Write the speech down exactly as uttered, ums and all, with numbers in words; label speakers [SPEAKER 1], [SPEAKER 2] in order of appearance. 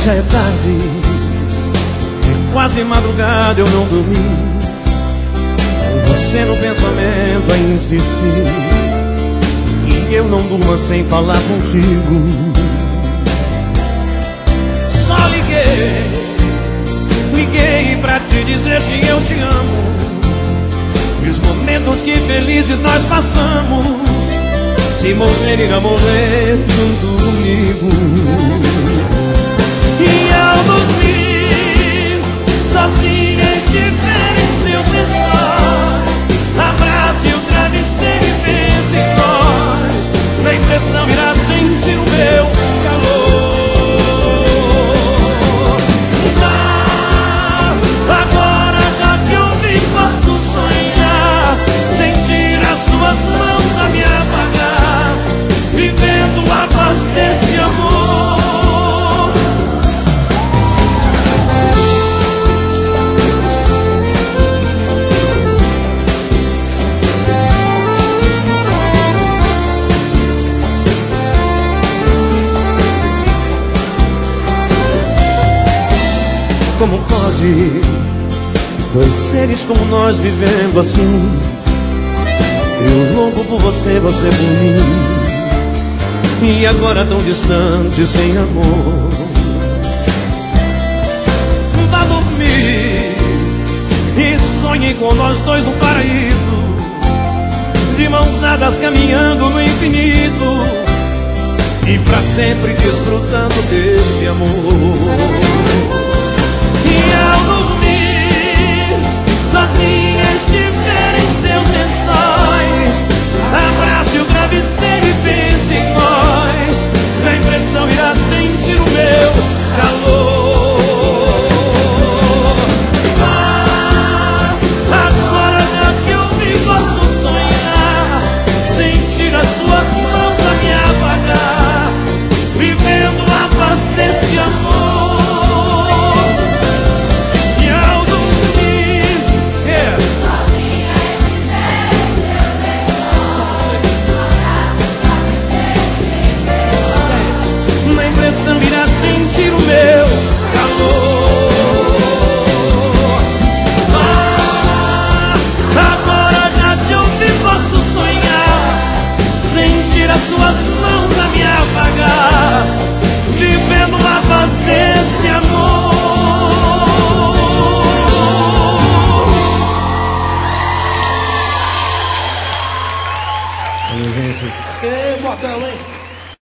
[SPEAKER 1] já é tarde, é quase madrugada, eu não dormi. Você no pensamento a insistir, e eu não durmo sem falar contigo. Só liguei, liguei pra te dizer que eu te amo, e os momentos que felizes nós passamos. Se morrer, irá morrer junto comigo. E ao dormir, sozinha estiver em seus lençóis, abrace o travesseiro e pense em nós. Na impressão irá sentir o meu calor. Ah, agora já te ouvi, posso sonhar, sentir as suas mãos a me apagar, vivendo a paz desse amor. Como pode dois seres como nós vivendo assim? Eu louco por você, você por mim, e agora tão distante, sem amor. Vá dormir e sonhe com nós dois no paraíso, de mãos dadas caminhando no infinito, e pra sempre desfrutando desse amor. E ao dormir, sozinha estiver em seus lençóis, abrace o travesseiro e pense em nós. Na impressão irá sentir o meu calor. Ah, agora já que eu vi, posso sonhar, sentir as suas mãos a me apagar, vivendo a paz desse amor. Irá sentir o meu calor. Ah, agora já te ouvi, posso sonhar, sentir as suas mãos a me apagar, vivendo a paz desse amor.
[SPEAKER 2] Ei, botão, hein?